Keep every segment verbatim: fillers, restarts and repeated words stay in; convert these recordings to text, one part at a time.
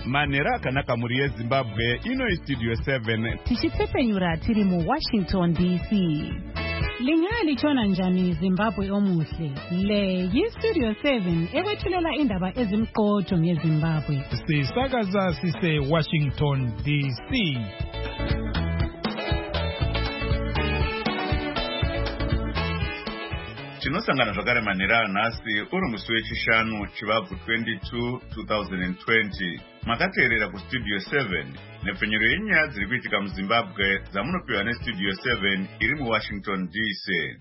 Manera akanaka muri yeZimbabwe ino studio seven. Tichitsepenyura tiri mu Washington D C. Lingali chona njani Zimbabwe omuhle. Le yi studio seven ekwethulela indaba ezimqotho ngeZimbabwe. Sisakaza sise Washington D C. Tinosangana zvakare Manera nhasi uri musi wechishanu chivabvu twenty-two twenty twenty. Makateerera kustudio seven nepfenyuro yenyaya dziri kuitika muZimbabwe dzamunopiwa nestudio seven iri muWashington D C.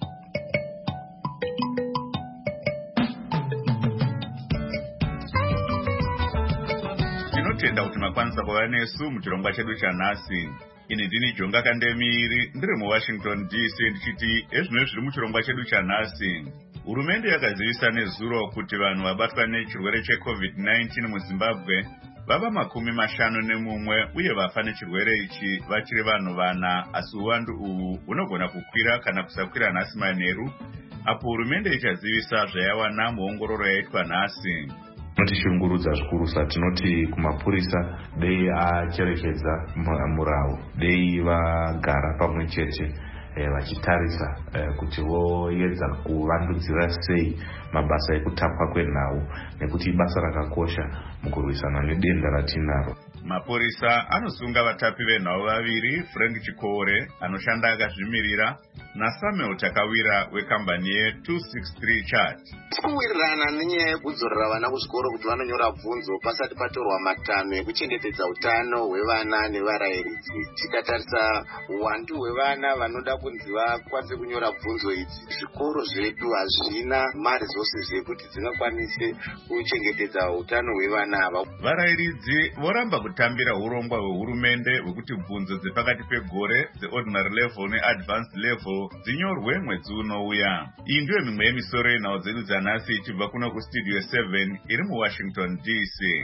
Tinotenda kuti makwanisa kuva nesu muchirongwa chedu chanhasi. Ini ndini Jonga Kandemiri ndiri muWashington D C ndichiti ezvino zviri muchirongwa chedu chanhasi. Hurumende yakazivisa nezuro kuti vanhu vabatwa nechirwere checovid nineteen muZimbabwe vava makumi mashanu nemumwe uye vafa nechirwere ichi vachiri vanhu vana, asi uwandu uhu hunogona kukwira kana kusakwira nhasi Manheru apo hurumende ichazivisa zvayawana muongororo yaitwa nhasi. Tinotishungurudza zvikuru satinoti kumapurisa dei acherechedza murau, dei vagara pamwe chete vachitarisa kuti voedza kuvandudzira sei mabasa ekutapwa kwenhau nekuti ibasa rakakosha mukurwisana nedenda ratinaro. Mapurisa anosunga vatapi venhau vaviri, Frank Chikore anoshanda akazvimirira naSamuel Takawira wekambani ye two sixty-three chat. Tikuwirirana nenyaya yekudzorera vana kuzvikoro kuti vanonyora bvunzo pasati patorwa matano ekuchengetedza utano hwevana nevarairidzi. Tikatarisa uwandu hwevana vanoda kunzi vakwanise kunyora bvunzo idzi, zvikoro zvedu hazvina maresources ekuti dzingakwanise kuchengetedza utano hwevana ava. Varairidzi voramba kutambira urongwa hwehurumende hwekuti bvunzo dzepakati pegore dzeordinary level neadvanced level dzinyorwe mwedzi unouya. Iyi ndiyo mimwe yemisoro yenhau dzedu dzanhasi ichibva kuno kustudio seven iri muWashington D C.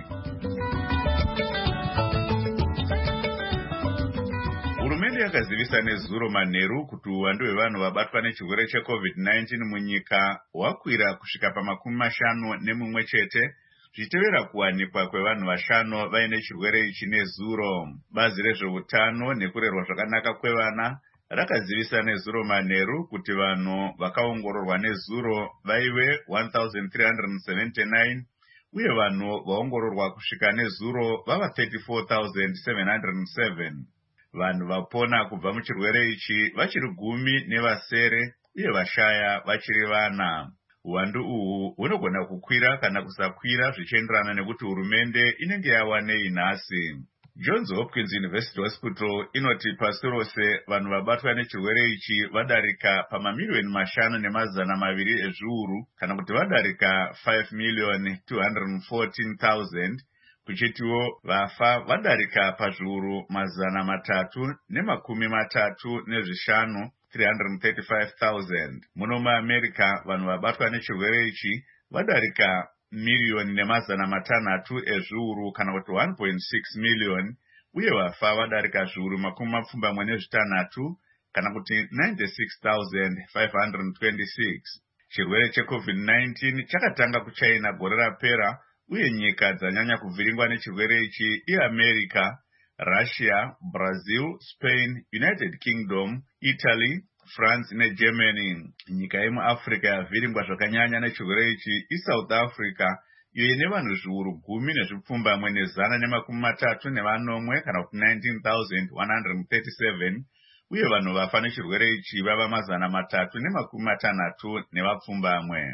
Hurumende yakazivisa nezuro Manheru kuti uwandu hwevanhu vabatwa nechirwere checovid nineteen munyika hwakwira kusvika pamakumi mashanu nemumwe chete, zvichitevera kuwanikwa kwevanhu vashanu vaine chirwere ichi nezuro. Bazi rezveutano nekurerwa zvakanaka kwevana rakazivisa nezuro Manheru kuti vanhu vakaongororwa nezuro vaive one thousand three hundred seventy-nine uye vanhu vaongororwa kusvika nezuro vava thirty-four thousand seven hundred seven. Vanhu vapona kubva muchirwere ichi vachiri gumi nevasere uye vashaya vachiri vana. Uwandu uhu hunogona kukwira kana kusakwira zvichienderana nekuti hurumende inenge yawanei nhasi. Johns Hopkins University Hospital inoti pasi rose vanhu vabatwa nechirwere ichi vadarika pamamiliyoni mashanu nemazana maviri ezviuru kana kuti vadarika five million two hundred fourteen thousand, kuchitiwo vafa vadarika pazviuru mazana matatu nemakumi matatu nezvishanu three hundred thirty-five thousand. Muno muAmerica vanhu vabatwa nechirwere ichi vadarika miliyoni nemazana matanhatu ezviuru kana kuti one point six million uye vafa vadarika zviuru makumi mapfumbamwe nezvitanhatu kana kuti ninety-six thousand five hundred twenty-six. Chirwere checovid nineteen chakatanga kuChina gore rapera uye nyika dzanyanya kuvhiringwa nechirwere ichi iAmerica, Russia, Brazil, Spain, United Kingdom, Italy, France neGermany. Nyika yemuAfrica yavhiringwa zvakanyanya nechirwere ichi iSouth Africa, iyo ine vanhu zviuru gumi nezvipfumbamwe nezana nemakumi matatu nevanomwe kana kuti nineteen thousand one hundred thirty-seven uye vanhu vafa nechirwere ichi vava mazana matatu nemakumi matanhatu nevapfumbamwe.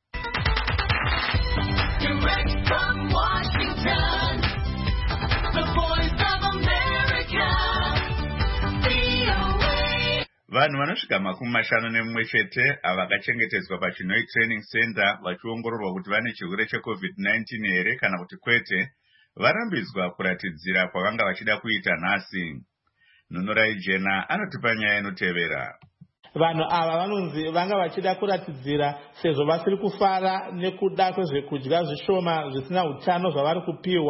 Direct from Washington, the voice of America, V O A. Vanhu vanosvika makumi mashanu nemumwe chete avakachengetedzwa paChinoi Training Center vachiongororwa kuti vane chirwere checovid nineteen here kana kuti kwete, varambidzwa kuratidzira kwavanga vachida kuita nhasi. Nunurai Jena anotipa nyaya inotevera. Vanhu ava vanonzi vanga vachida kuratidzira sezvo vasiri kufara nekuda kwezvekudya zvishoma zvisina utano zvavari kupiwa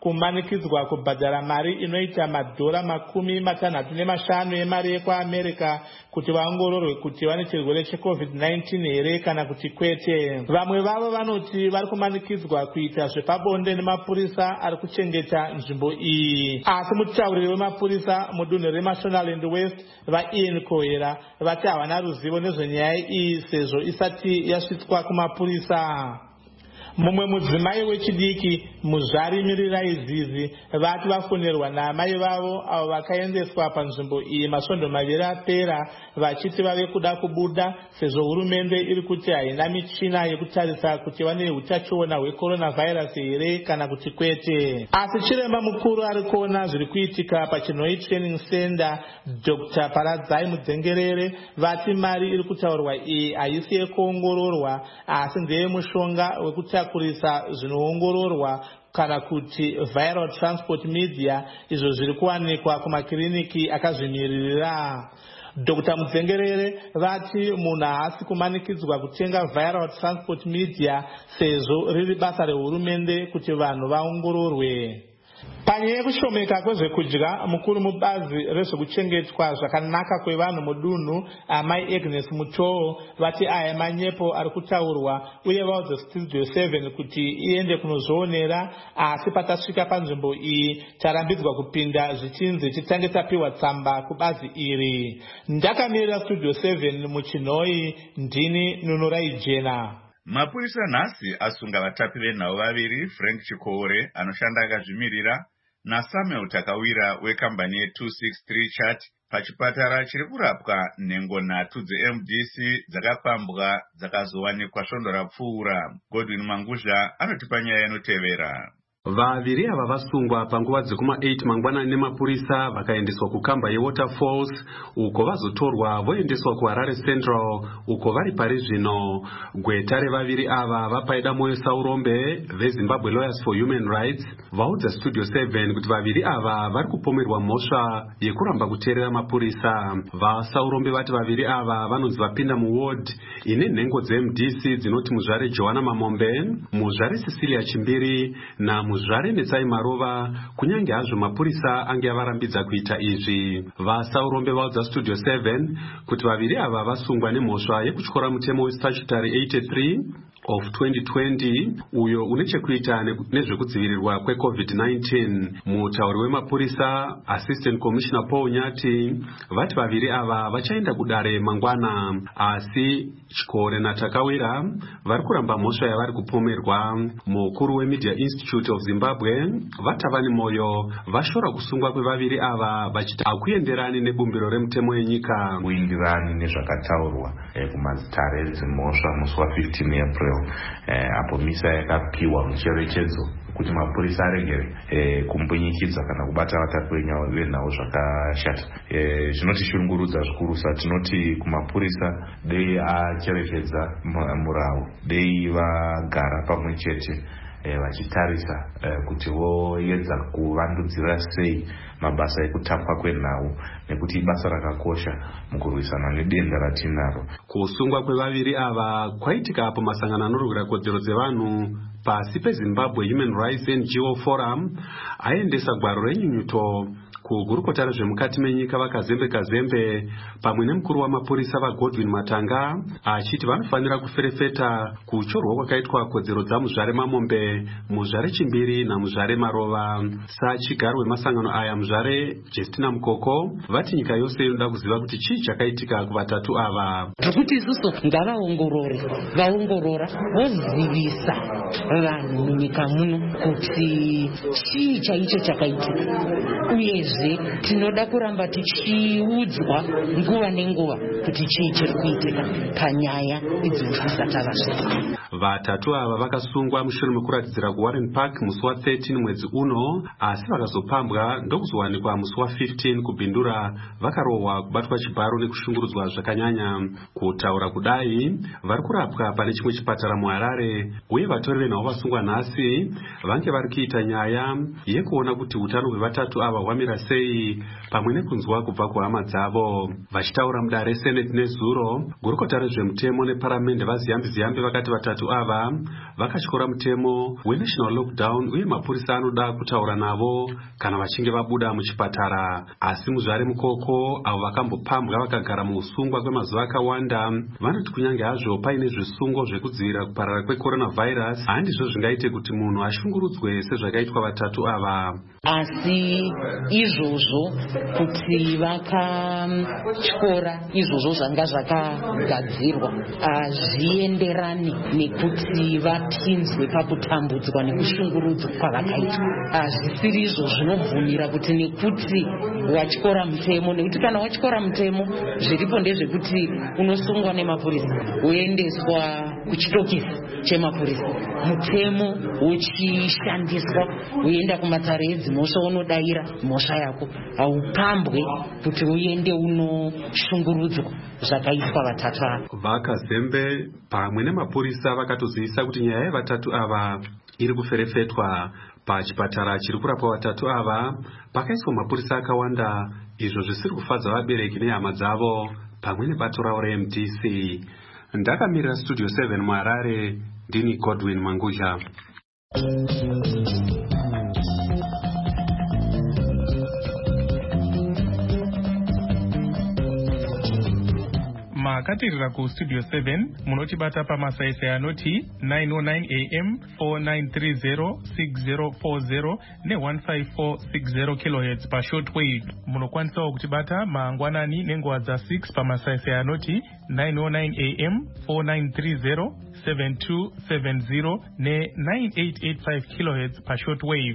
kumanikidzwa kubhadhara mari inoita madhora makumi matanhatu nemashanu emari yekuamerica kuti vaongororwe kuti vane chirwere checovid nineteen here kana kuti kwete. Vamwe vavo vanoti vari kumanikidzwa kuita zvepabonde nemapurisa ari kuchengeta nzvimbo iyi. Asi mutauriri wemapurisa mudunhu reMashonaland West vaIan Kohera vati havana ruzivo nezvenyaya iyi sezvo isati yasvitswa kumapurisa. Mumwe mudzimai wechidiki muzvarimirira izizi vati vafonerwa naamai vavo avo vakaendeswa panzvimbo iyi masvondo maviri apera vachiti vave kuda kubuda sezvo hurumende iri kuti haina michina yekutarisa kuti vane utachiona hwecoronavirus here kana kuti kwete. Asi chiremba mukuru ari kuona zviri kuitika paChinhoi Training Center Doctor Paradzai Mudzengerere vati mari iri kutaurwa iyi haisi yekuongororwa asi ndeyemushonga wekuti kurisa zvinoongororwa kana kuti viral transport media izvo zviri kuwanikwa kumakiriniki akazvimiririra. Doctor Mudzengerere vati munhu haasi kumanikidzwa kutenga viral transport media sezvo riri basa rehurumende kuti vanhu vaongororwe. Panyaya yekushomeka kwezvekudya, mukuru mubazi rezvekuchengetwa zvakanaka kwevanhu mudunhu amai Agnes Mutoo vati aya manyepo ari kutaurwa uye vaudza Studio seven kuti iende kunozvionera, asi patasvika panzvimbo iyi tarambidzwa kupinda zvichinzi titange tapiwa tsamba kubazi iri. Ndakamirira Studio seven muChinhoi, ndini Nunurai Jena. Mapurisa nhasi asunga vatapi venhau vaviri, Frank Chikore anoshanda akazvimirira naSamuel Takawira wekambani ye two sixty-three Chat pachipatara chiri kurapwa nhengo nhatu dze-M D C dzakapambwa dzakazowanikwa svondo rapfuura. Godwin Manguzha anotipa nyaya inotevera. Vaviri ava vasungwa panguva dzekuma eight mangwanani nemapurisa vakaendeswa kukamba yeWaterfalls uko vazotorwa voendeswa kuHarare Central uko vari pari zvino. Gweta revaviri ava vapaida moyo Saurombe veZimbabwe Lawyers for Human Rights vaudza Studio seven kuti vaviri ava vari kupomerwa mhosva yekuramba kuteerera mapurisa. VaSaurombe vati vaviri ava vanonzi vapinda muward ine nhengo dze-M D C dzinoti muzvare Joanna Mamombe, muzvare Cecilia Chimbiri na muzvare Metsai Marova, kunyange hazvo mapurisa ange avarambidza kuita izvi. VaSaurombe vaudza Studio seven kuti vaviri ava vasungwa nemhosva yekutyora mutemo weStatutory eighty-three of twenty twenty uyo une chekuita nezvekudzivirirwa kweCovid nineteen. Mutauri wemapurisa Assistant Commissioner Paul Nyati vati vaviri ava vachaenda kudare mangwana, asi Chikore naTakawira vari kuramba mhosva yavari kupomerwa. Mukuru weMedia Institute of Zimbabwe vati vane moyo vashora kusungwa kwevaviri ava vachiti hakuenderani nebumbiro remutemo yenyika. Kuindirani nezvakataurwa eh, kumazitare dzimhosva musi wa fifteen April eh, apo misa yakapiwa mucherechedzo kuti mapurisa arege eh, kumbunyikidza kana kubata vatapi venhau zvakashata. Eh, zvinotishungurudza zvikuru sa tinoti kumapurisa dei acherechedza murau, dei vagara pamwe chete eh, vachitarisa eh, kuti voedza kuvandudzira sei mabasa ekutapwa kwenhau nekuti ibasa rakakosha mukurwisana nedenda ratinaro. Kusungwa kwevaviri ava kwaitika apo masangano anorwira kodzero dzevanhu pasi peZimbabwe Human Rights N G O Forum aendesa gwaro renyunyuto kugurukota rezvemukati menyika vakazembe kazembe pamwe nemukuru wamapurisa vaGodwin Matanga achiti vanofanira kuferefeta kuchorwa kwakaitwa kodzero dzamuzvare Mamombe, muzvare Chimbiri namuzvare Marova. Sachigaro wemasangano aya muzvare Justina Mukoko vati nyika yose inoda kuziva kuti chii chakaitika kuvatatu ava. Kuti isusu ngavaongorore, vaongorora vozivisa vanhu munyika muno kuti chii chaicho chakaitika, uyezve tinoda kuramba tichiudzwa nguva nenguva kuti chii chiri kuitika panyaya idzi dzisati zvavasvika. Vatatu ava vakasungwa mushure mekuratidzira kuWarren Park musi wa thirteen mwedzi uno, asi vakazopambwa ndokuzowanikwa musi wa fifteen kubhindura vakarohwa, kubatwa chibharo nekushungurudzwa zvakanyanya. Kutaura kudai vari kurapwa pane chimwe chipatara muHarare uye vatori venhau navo vasungwa nhasi vange vari kuita nyaya yekuona kuti utano hwevatatu ava hwamira sei pamwe nekunzwa kubva kuhama dzavo. Vachitaura mudare reseneti nezuro, gurukota rezvemutemo neparamende vaziyambi ziyambi vakati vatatu ava vakatyora mutemo wenational lockdown uye mapurisa anoda kutaura navo kana vachinge vabuda muchipatara. Asi muzvare mukoko avo vakambopambwa vakagara muusungwa kwemazuva akawanda vanoti kunyange hazvo paine zvisungo zvekudzivirira kuparara kwecoronavirus handizvo zvingaite kuti munhu ashungurudzwe sezvakaitwa vatatu ava. Asi izvozvo kuti vakatyora izvozvo zvanga zvakagadzirwa hazvienderani nekuti vapinzwe pakutambudzwa nekushungurudzwa kwavakaitwa. Hazvisiri izvo zvinobvumira kuti nekuti watyora mutemo, nekuti kana watyora mutemo zviripo ndezvekuti unosungwa nemapurisa woendeswa kuchitokisi chemapurisa, mutemo uchishandiswa uenda kumatare edzimhosva unodayira mhosva yako, haupambwe kuti uende unoshungurudzwa zvakaitwa vatatu ava. Vakazembe pamwe nemapurisa vakatozivisa kuti nyaya yevatatu ava iri kuferefetwa. Pachipatara chiri kurapa vatatu ava pakaiswa mapurisa akawanda, izvo zvisiri kufadza vabereki nehama dzavo pamwe nebato ravo re M D C. Ndakamirira studio seven muHarare, ndini Godwin Manguzha. makatirira kustudio seven munotibata pamasaisai anoti nine oh nine A M, four nine three zero, six zero four zero ne one five four six zero kilohertz pa shortwave. Munokwanisawo kutibata mangwanani nenguva dza six pamasaisai anoti nine oh nine A M, four nine three zero, seven two seven zero ne nine eight eight five kilohertz pa shortwave.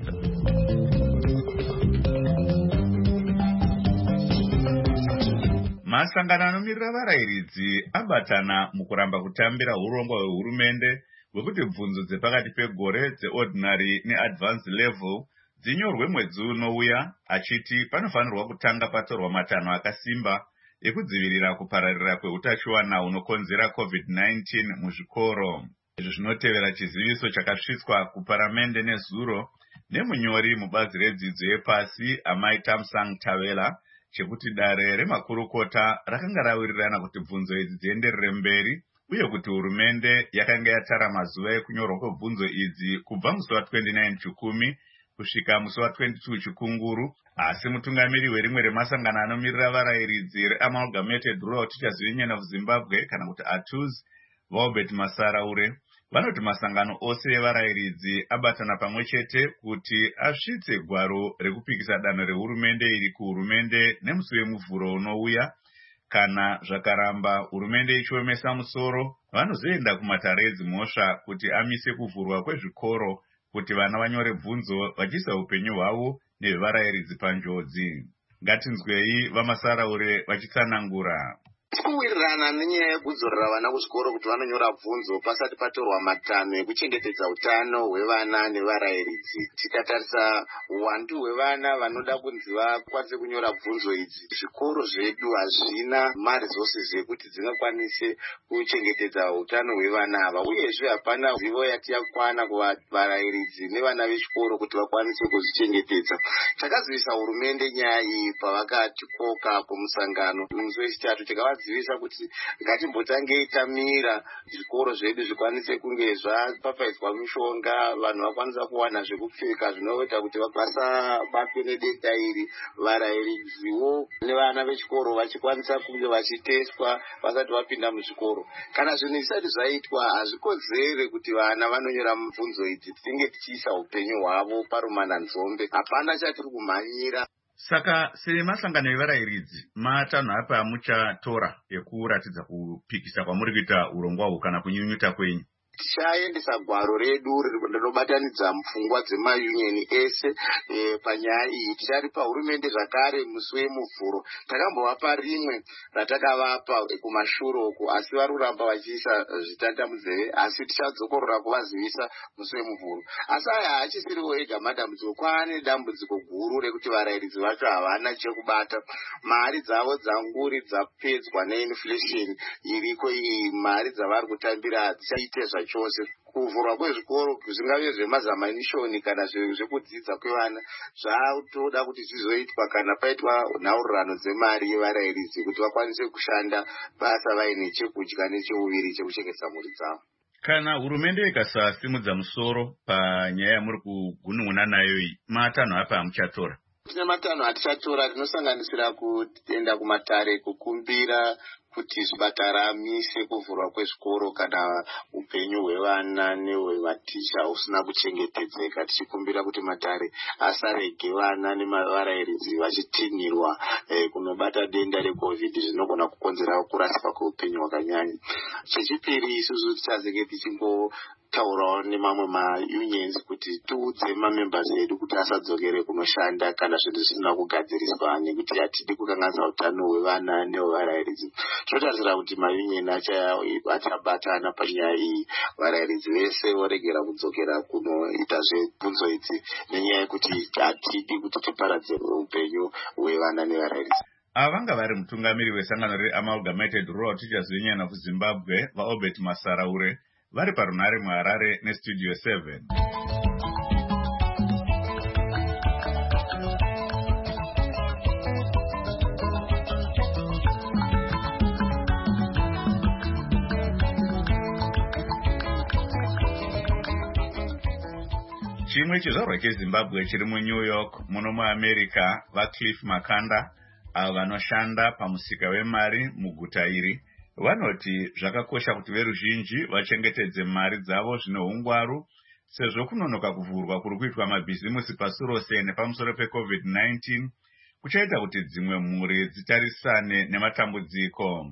Masangano anomirira varayiridzi abatana mukuramba kutambira urongwa hwehurumende hwekuti bvunzo dzepakati pegore dzeordinary neadvanced level dzinyorwe mwedzi unouya, achiti panofanirwa kutanga patorwa matanho akasimba ekudzivirira kupararira kweutachiwana hunokonzera covid nineteen muzvikoro. Izvi zvinotevera chiziviso chakasvitswa kuparamende nezuro nemunyori mubazi redzidzo yepasi Amai Thamsanqa Tavela chekuti dare remakurukota rakanga rawirirana kuti bvunzo idzi dzienderere mberi uye kuti hurumende yakanga yatara mazuva ekunyorwa kwebvunzo idzi kubva musi wa twenty-nine Chikumi kusvika musi wa twenty-two Chikunguru. Asi mutungamiri werimwe remasangano anomirira varayiridzi reAmalgamated Rural Teachers Union of Zimbabwe kana kuti A T U Z, Valbert Masaraure, vanoti masangano ose evarayiridzi abatana pamwe chete kuti asvitse gwaro rekupikisa danho rehurumende iri kuhurumende nemusi wemuvhuro unouya. Kana zvakaramba hurumende ichiomesa musoro, vanozoenda kumatare edzimhosva kuti amise kuvhurwa kwezvikoro kuti vana vanyore bvunzo vachiisa upenyu hwavo nevarayiridzi panjodzi. Ngatinzwei vaMasaraure vachitsanangura. Kuwirirana nenyaya yekudzorera vana kuchikoro kuti vanonyora bvunzo pasati patorwa matanho ekuchengetedza utano hwevana nevarayiridzi. Tikatarisa uwandu hwevana vanoda kunzi vakwanise kunyora bvunzo idzi, zvikoro zvedu hazvina maresources ekuti dzingakwanise kuchengetedza utano hwevana ava, uyezve hapana zivo yati yakwana kuvarayiridzi nevana vechikoro kuti vakwanise kuzvichengetedza. Takazivisa hurumende nyaya iyi pavakatikoka kumusangano musi wechitatu, tikava dzivisa kuti ngatimbotangei tamira zvikoro zvedu zvikwanise kunge zvapapaidzwa mishonga, vanhu vakwanisa kuwana zvekupfeka zvinoita kuti vasabatwe nedenda iri, varayiridziwo nevana vechikoro vachikwanisa kunge vachiteswa vasati vapinda muzvikoro. Kana zvinhu zvisati zvaitwa, hazvikodzere kuti vana vanonyora mibvunzo idzi tinge tichiisa upenyu hwavo parumananzombe. Hapana chatiri kumhanyira. Saka semasangano evarayiridzi, matanho apa muchatora ekuratidza kupikisa kwamuri kuita urongwa hwu kana kunyunyuta kwenyu? Tichaendesa gwaro redu rinobatanidza pfungwa dzemayunioni ese e, panyaya iyi. Ticharipa hurumende zvakare musi wemuvhuro. Takambovapa rimwe ratakavapa kumashure uku, asi vari kuramba vachiisa zvitanda munzeve, asi tichadzokorora kuvazivisa musi wemuvhuro. Asi aya haachisiriwo ega madambudziko, kwaane dambudziko guru rekuti varayiridzi vacho havana chekubata. Mari dzavo dzanguri dzapedzwa neinflation iriko iyi, mari dzavari kutambira dzichaite chose. Kuvhurwa kwezvikoro zvingave zvemazamanishoni kana zvekudzidza kwevana zvatoda kuti zvizoitwa kana paitwa nhaurirano dzemari yevarairidzi kuti vakwanise kushanda basa vaine chekudya necheuviri chekuchengetedza mhuri dzavo. Kana hurumende ikasasimudza musoro panyaya yamuri kugunun'una nayo iyi, matanho apa amuchatora? Tine matanho atichatora, tinosanganisira kuenda kumatare kukumbira kuti zvipatara mise kuvhurwa kwezvikoro kana upenyu hwevana nehwematicha usina kuchengetedzeka, tichikumbira kuti matare asarege vana nevarairidzi vachitinhirwa eh, kunobata denda reCovid zvinogona kukonzera kurasika kweupenyu hwakanyanya. Chechipiri, isusu tichazenge tichingotaurawo nemamwe maunions kuti tiudze mamembers edu kuti asadzokere kunoshanda kana zvinhu zvisina kugadziriswa, nekuti hatidi kukanganisa utano hwevana nehwevarairidzi. Tinotarisira kuti maunion achabatana panyaya iyi, varairidzi vese voregera kudzokera kunoita zvebvunzo idzi nenyaya yekuti hatidi kuti tiparadze upenyu hwevana nevarairidzi. Ava vanga vari mutungamiri wesangano reAmalgamated Rural Teachers Union of Zimbabwe vaObert Masaraure vari parunhare muHarare neStudio seven. Chimwe chizvarwa cheZimbabwe chiri muNew York muno muAmerica vaCliff Makanda avo vanoshanda pamusika wemari muguta iri vanoti zvakakosha kuti veruzhinji vachengetedze mari dzavo zvine ungwaru sezvo kunonoka kuvhurwa kuri kuitwa mabhizimusi pasi rose nepamusoro peCovid nineteen kuchaita kuti dzimwe mhuri dzitarisane nematambudziko.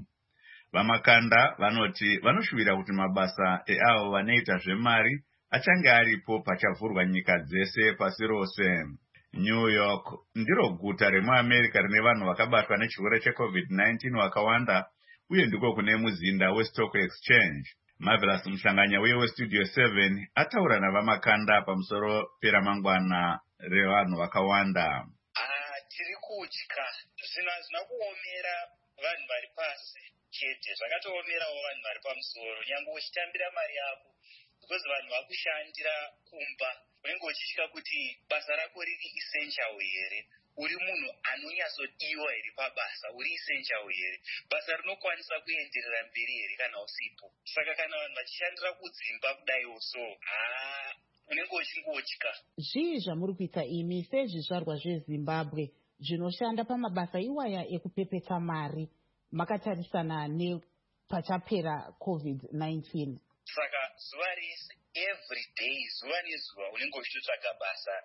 Vamakanda vanoti vanoshuvira kuti mabasa eavo vanoita zvemari achange aripo pachavhurwa nyika dzese pasi rose. New York ndiro guta remuAmerica rine vanhu vakabatwa nechirwere cheCovid nineteen vakawanda uye ndiko kune muzinda weStock Exchange. Marvelous Mhlanganya uye weStudio seven ataura navamakanda pamusoro peramangwana revanhu vakawanda. Tiri kutya zvinhu hazvina kuomera vanhu vari pasi chete, zvakatoomerawo vanhu vari pamusoro. Nyangwe uchitambira mari yako because vanhu vakushandira kumba, unenge uchitya kuti basa rako riri essential here, uri munhu anonyatsodiwa here pabasa, uri essential here, basa rinokwanisa kuenderera mberi here kana usipo. Saka kana vanhu vachishandira kudzimba kudaiwo so haa unenge uchingotya. Zvii zvamuri kuita imi sezvizvarwa zveZimbabwe zvinoshanda pamabasa iwaya ekupepeta mari makatarisana nepachapera COVID nineteen? Saka zuva rese every day zuva nezuva unenge uchitotsvaga basa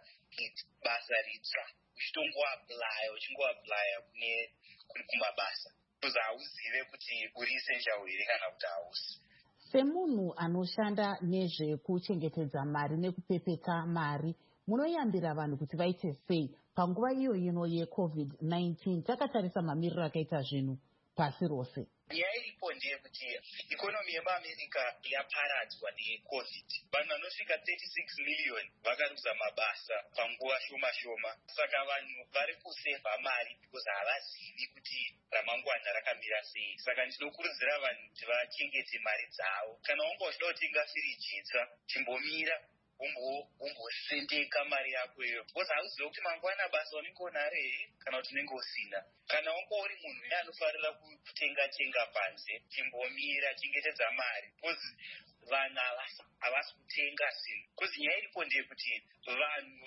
basa ritsva uchitongoaplya uchingoaplya kune kumabasa kuza hauzive kuti uri essential here kana kuti hausi. Semunhu anoshanda nezvekuchengetedza mari nekupepeta mari, munoyambira vanhu kuti vaite sei panguva iyo ino yeCovid nineteen takatarisa mamiriro akaita zvinhu pasi rose? Nyaya iripo ndeyekuti ikonomi yemuAmerica yaparadzwa neCovid. Vanhu vanosvika thirty-six million vakaruza mabasa panguva shoma shoma. Saka vanhu vari kusevha mari because havazivi kuti ramangwana rakamira sei. Saka ndinokurudzira vanhu kuti vachengete mari dzavo. Kana wanga uchida kutenga firiji itsva, chimbomira umbosendeka mari yako iyo because hauzivi kuti mangwana basa unenge unare kana kuti unenge usina. Kana wanga uri munhu uye anofarira kutenga tenga panze, chimbomira, chengetedza mari because vanhu havasi kutenga zvinhu. Because nyaya iripo ndeyekuti vanhu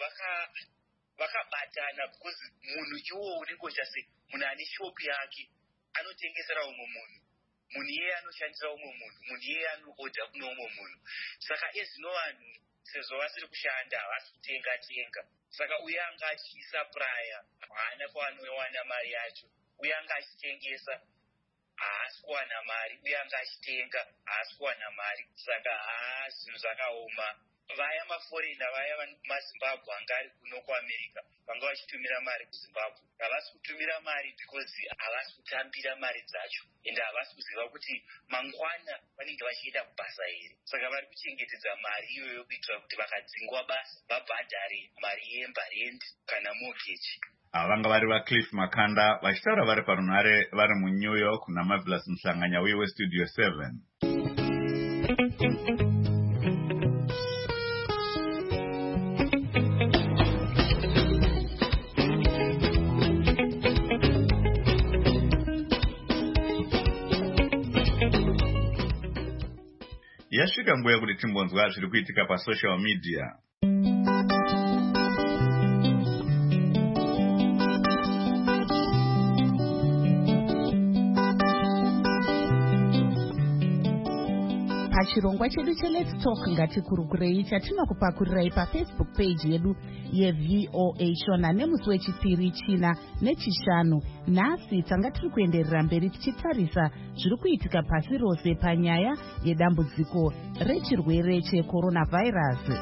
vakabatana because munhu iwowo unenge uchase munhu ane shopu yake anotengesera umwe munhu, munhu iyeye anoshandisa umwe munhu, munhu iyeye anoodha kune umwe munhu. Saka ezvino vanhu sezvo vasiri kushanda havasi kutenga tenga. Saka uye anga achisapraya haana kwanowana mari yacho, uye anga achitengesa haasi kuwana mari, uye anga achitenga haasi kuwana mari. Saka haa zvinhu zvakaoma. Vaya maforena vaya maZimbabwe anga ari kuno kuAmerica vanga vachitumira mari kuZimbabwe havasi kutumira mari because havasi kutambira mari dzacho ende havasi kuziva kuti mangwana vanenge vachienda kubasa here. Saka vari kuchengetedza mari iyoyo kuitira kuti vakadzingwa basa vabhadhare mari yemba rent kana mortgage. Ava vanga vari vaCliff Makanda vachitaura vari parunhare vari muNew York naMarvelous Mhlanganya uye weStudio seven. yasvika nguva yekuti timbonzwa zviri kuitika pasocial media. Pachirongwa chedu cheLet's Talk ngatikurukirei chatinokupakurirei pafacebook page yedu yeV O A Shona nemusi wechipiri china nechishanu. Nhasi tanga tiri kuenderera mberi tichitarisa zviri kuitika pasi rose panyaya yedambudziko rechirwere checoronavirus.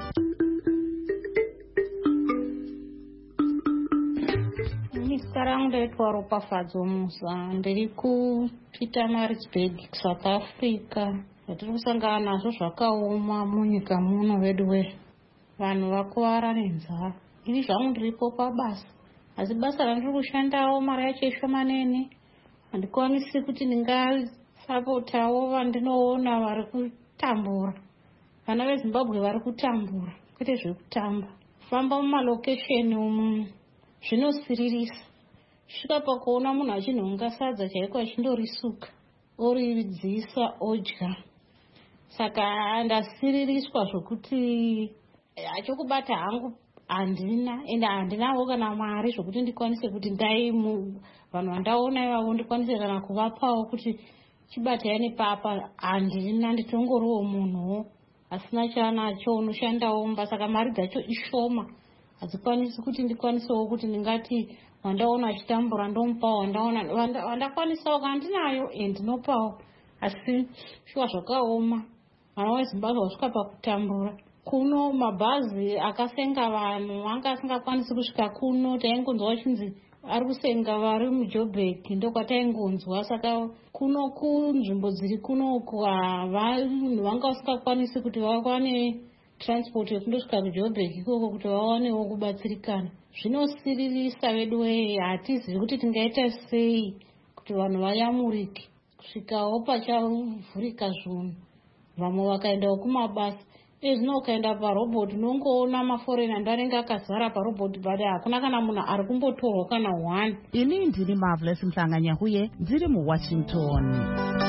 Zita rangu ndaitwa Ropafadzo Musa, ndiri kuPietermaritzburg, South Africa. Zvatiri kusangana nazvo zvakaoma munyika muno vedu we. Vanhu vakuwara nenzara. Ini zvangu ndiripo pabasa. Asi basa randiri kushandawo mari yacho ishomanene. Handikwanisi kuti ndingasapotawo vandinoona vari kutambura. Vana veZimbabwe vari kutambura, kwete zvekutamba. Famba mumalokesheni umu zvinosiririsa. Svika pakuona munhu achinhonga sadza chaiko achindorisuka, oridzisa odya. Saka ndasiririswa zvokuti achokubata hangu handina, ende handinawo kana mari zvokuti ndikwanise kuti ndai vanhu vandaona ivavo ndikwanise kana kuvapawo kuti chibatai nepapa. Handina, nditongoriwo munhuwo asina chanacho unoshandawo mba, saka mari dzacho ishoma. Hadzikwanisi kuti ndikwanisewo kuti ndingati wandaona achitambura ndomupawo, wandaona wandakwanisawo kana ndinayo endinopawo. Asi shuwa zvakaoma. Vana veZimbabwe vasvika pakutambura. Kuno mabhazi akasenga vanhu vanga asingakwanisi kusvika kuno. Taingonzwa vachinzi ari kusenga vari muJoburg, ndokwataingonzwa. Saka kuno kunzvimbo dziri kunoko vanhu vanga vasingakwanisi kuti vawane transport yekundosvika kuJoburg ikoko kuti vawanewo kubatsirikana. Zvinosiririsa vedu we, hatizivi kuti tingaita sei kuti vanhu vayamurike. Kusvikawo pachavhurika zvinhu, vamwe vakaendawo kumabasa. Ezvino ukaenda parobhoti unongoona maforena ndo anenge akazara parobhoti, bade hakuna kana munhu ari kumbotorwa kana one. Ini ndini Marvelous Mhlanga-Nyahuye, ndiri muWashington.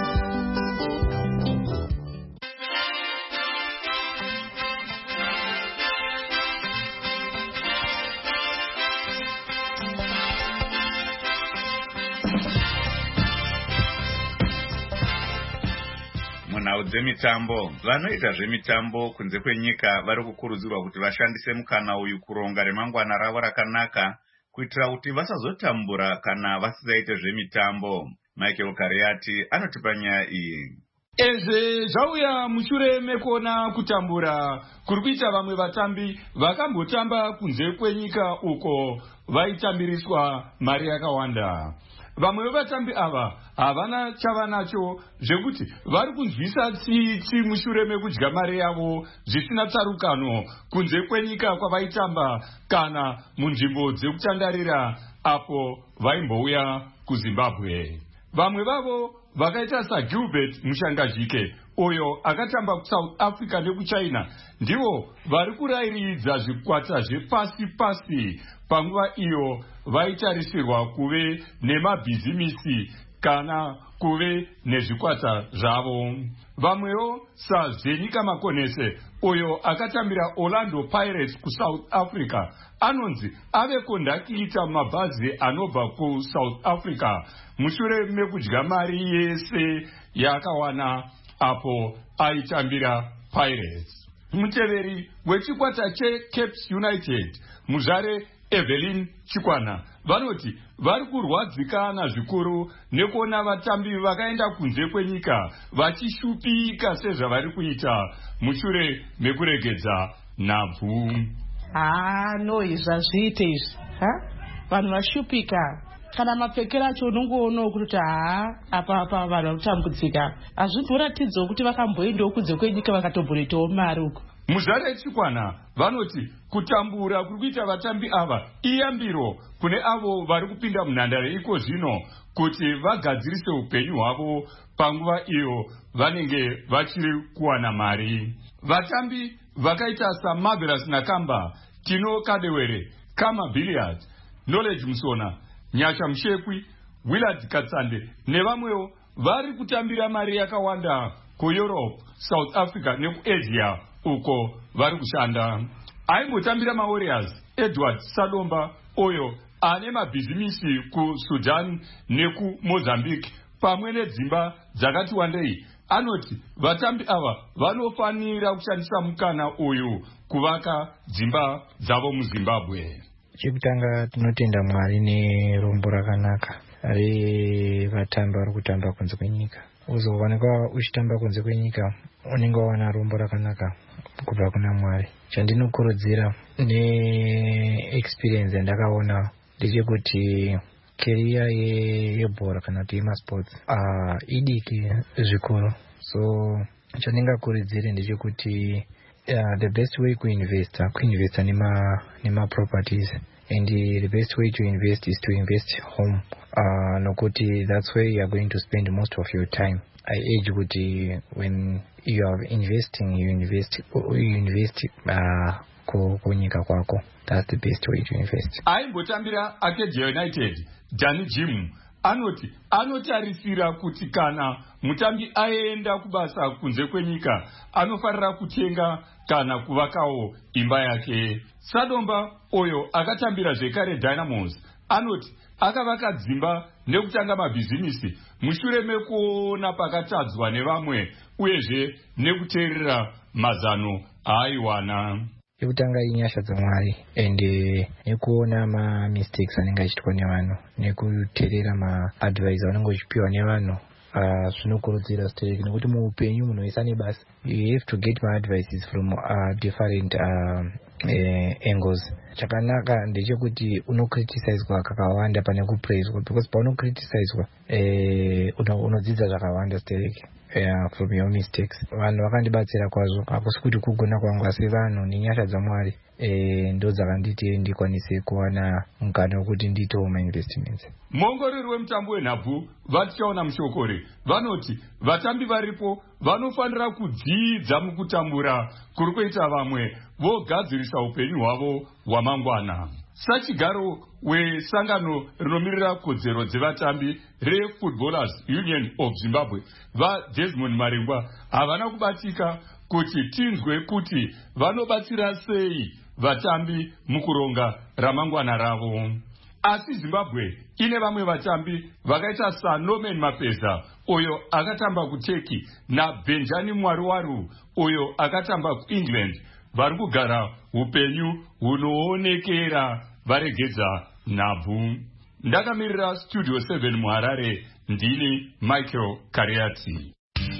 Munhau dzemitambo, vanoita zvemitambo kunze kwenyika vari kukurudzirwa kuti vashandise mukana uyu kuronga remangwana ravo rakanaka kuitira kuti vasazotambura kana vasisaite zvemitambo. Michael Kariati anotipa nyaya iyi. Ezve zvauya mushure mekuona kutambura kuri kuita vamwe vatambi vakambotamba kunze kwenyika uko vaitambiriswa mari yakawanda. Vamwe vevatambi ava havana chavanacho zvekuti vari kunzwisa tsitsi mushure mekudya mari yavo zvisina tsarukano kunze kwenyika kwavaitamba kana munzvimbo dzekutandarira apo vaimbouya kuZimbabwe. Vamwe vavo vakaita saGilbert Mushangajike uyo akatamba kuSouth Africa nekuChina ndivo vari kurairidza zvikwata zvepasi pasi panguva iyo vaitarisirwa kuve nemabhizimisi kana kuve nezvikwata zvavo. Vamwewo saZvenyika Makonese uyo akatambira Orlando Pirates kuSouth Africa anonzi ave kondakiita mabhazi anobva kuSouth Africa mushure mekudya mari yese yakawana apo aitambira Pirates. Muteveri wechikwata cheCapes United muzvare Evelyn Chikwana vanoti vari kurwadzikana zvikuru nekuona vatambi vakaenda kunze kwenyika vachishupika sezvavari kuita mushure mekuregedza nhabvu. Ah, no, izvazviite izvi. Vanhu vashupika. Kana mapfekero acho unongoonawo kuti haa apa apa vanhu vakutambudzika. Hazvimboratidzawo kuti vakamboendawo kunze kwenyika vakatomboitawo mari uko. Muzvare Chikwana vanoti kutambura kuri kuita vatambi ava iyambiro kune avo vari kupinda munhandare iko zvino kuti vagadzirise upenyu hwavo panguva iyo vanenge vachiri kuwana mari. Vatambi vakaita saMarvelous Nakamba, Tino Kadewere, Kama Billiard, Knowledge Musona, Nyasha Mushekwi, Willard Katsande nevamwewo vari kutambira mari yakawanda kueurope, south africa nekuasia uko vari kushanda. Aimbotambira mawarriors Edward Sadomba oyo ane mabhizimisi kuSudan nekumozambique pamwe nedzimba dzakati wandei, anoti vatambi ava vanofanira kushandisa mukana uyu kuvaka dzimba dzavo muZimbabwe. Chekutanga tinotenda Mwari nerombo rakanaka revatambi vari kutamba kunze kwenyika. Uzowanikwa uchitamba kunze kwenyika unenge wawana rombo rakanaka kubva kuna Mwari. Chandinokurudzira neexperience yandakaona ndechekuti career yebhora kana kuti yemasports uh, idiki zvikuru. So chandingakurudzire ndechekuti uh, the best way kuinvesta kuinvesta nema nema properties, and the best way to invest is to invest home. Uh, nokuti that's where you are going to spend most of your time. I urge kuti when you are investing, you invest you invest uh, kunyika kwako. That's the best way to invest. Aimbotambira Acadia United Danny Jim anoti anotarisira kuti kana mutambi aenda kubasa kunze kwenyika anofarira kutenga kana kuvakawo imba yake. Sadomba oyo akatambira zvekare Dynamos anoti akavaka dzimba nekutanga mabhizimisi mushure mekuona pakatadzwa nevamwe uyezve nekuteerera mazano aaiwana. Chekutanga inyasha dzaMwari and nekuona ma mistakes anenge achiitwa nevanhu nekuteerera ma advice anenge achipiwa nevanhu zvinokurudzira stereki, nekuti muupenyu munhu wese ane basa. You have to get my advices from uh, different uh, uh, angles. Chakanaka ndechekuti unokritisizwa kakawanda pane kupraiswa, because paunokritisizwa uh, unodzidza zvakawanda stereki Yeah, from your mistakes. Vanhu vakandibatsira kwazvo, hakusi kuti kugona kwangu asi vanhu nenyasha dzaMwari eh ndo dzakanditi ndikwanise kuwana mukana wekuti ndiitewo ma-investments. Muongorori wemutambo wenhabvu vatichaona mushokore vanoti vatambi varipo vanofanira kudzidza mukutambura kuri kuita vamwe vogadzirisa upenyu hwavo hwamangwana. Sachigaro wesangano rinomirira kodzero dzevatambi reFootballers Union of Zimbabwe vaDesmond Marengwa havana kubatika kuti tinzwe kuti vanobatsira sei vatambi mukuronga ramangwana ravo. Asi Zimbabwe ine vamwe vatambi vakaita saNorman Mapeza oyo akatamba kuTurkey naBenjani Mwariwaru oyo akatamba kuEngland vari kugara upenyu hunoonekera varegedza nhabvu. Ndakamirira Studio seven muHarare, ndini Michael Kariati.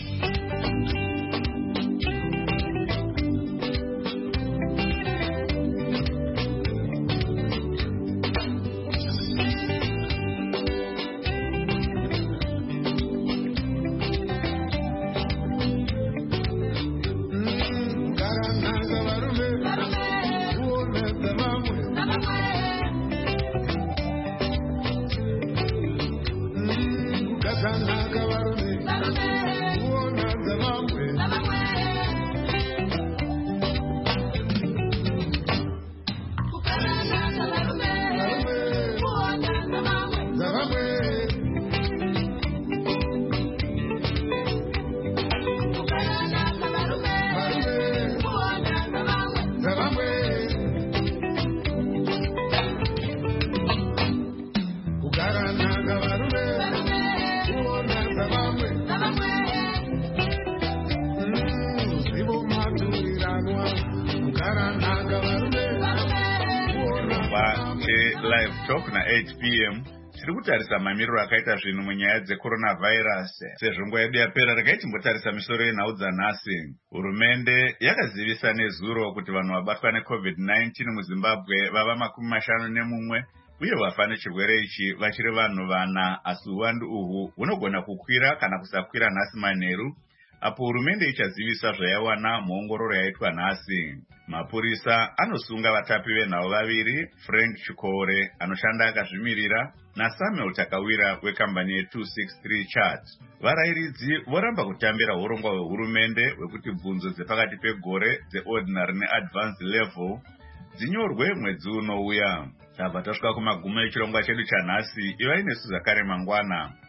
Live Talk na eight p m tiri kutarisa mamiriro akaita zvinhu munyaya dzecoronavirus sezvo nguva yedu yapera rakaitimbotarisa misoro yenhau dzanhasi. Hurumende yakazivisa nezuro kuti vanhu vabatwa necovid nineteen muZimbabwe vava makumi mashanu nemumwe uye vafa nechirwere ichi vachiri vanhu vana, asi uwandu uhwu hunogona kukwira kana kusakwira nhasi manheru apo hurumende ichazivisa zvayawana muongororo yaitwa nhasi. Mapurisa anosunga vatapi venhau vaviri, Frank Chikore anoshanda akazvimirira naSamuel Takawira wekambani ye two six three Chart. Varayiridzi voramba kutambira urongwa hwehurumende hwekuti bvunzo dzepakati pegore dzeordinary neadvanced level dzinyorwe mwedzi unouya. Tabva tasvika kumagumo echirongwa chedu chanhasi. Ivai nesu Zakare Mangwana.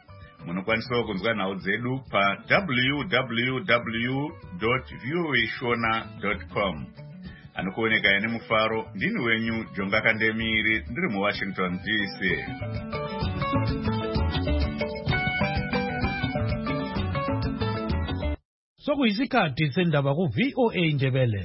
Munokwanisawo kunzwa nhau dzedu pa w w w dot voa shona dot com. Anokuoneka ene mufaro ndini wenyu Jonga Kandemiri ndiri muWashington D C. Sokuyisikhathi sendaba ku V O A Ndebele.